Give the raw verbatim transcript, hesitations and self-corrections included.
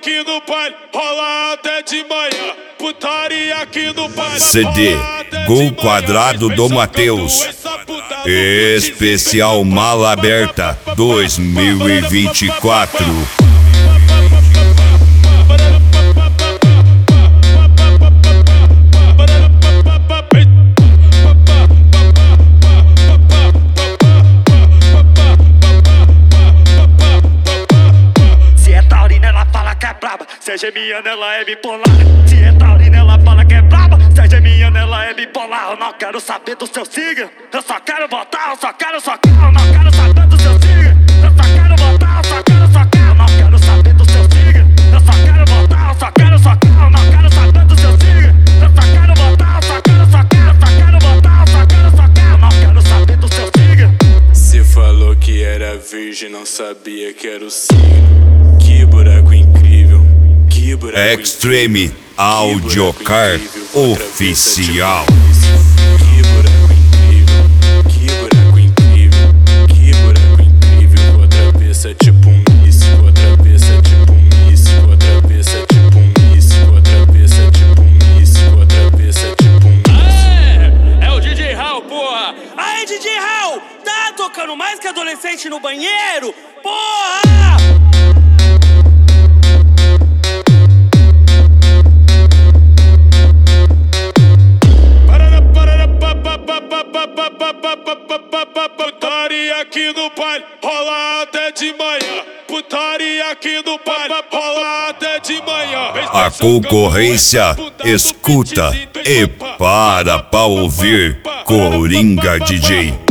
aqui no baile, rola até de manhã. Putaria aqui no baile. C D Gol Quadrado do Matheus. Especial Mala Aberta dois mil e vinte e quatro. Se é geminiana, ela é bipolar. Se é taurina, ela fala que é braba. Se é geminiana, ela é bipolar. Eu não quero saber do seu signo. Eu só quero votar, eu só quero, eu só quero. Eu não quero saber do seu signo. Eu só quero votar, eu só quero, eu só quero. Eu não quero saber do seu signo. Eu só quero votar, eu só quero, eu só quero. Eu não quero saber do seu signo. Eu só quero votar, eu só quero, eu só quero. Eu só quero votar, eu só quero, eu só quero. Eu não quero saber do seu signo. Se falou que era virgem, não sabia que era o signo. Que buraco incrível. Extreme Audiocar Oficial. Que buraco incrível, que buraco incrível, que buraco incrível. Outra peça tipo um míssil, outra peça tipo um míssil, outra peça tipo um míssil, outra peça tipo um míssil, outra peça tipo um míssil. É, é o D J Hall, porra! Aí, D J Hall, tá tocando mais que adolescente no banheiro? Porra! Putaria aqui no baile, rola até de manhã. Putaria aqui no baile, rola até de manhã. A concorrência escuta e para pra ouvir Coringa D J.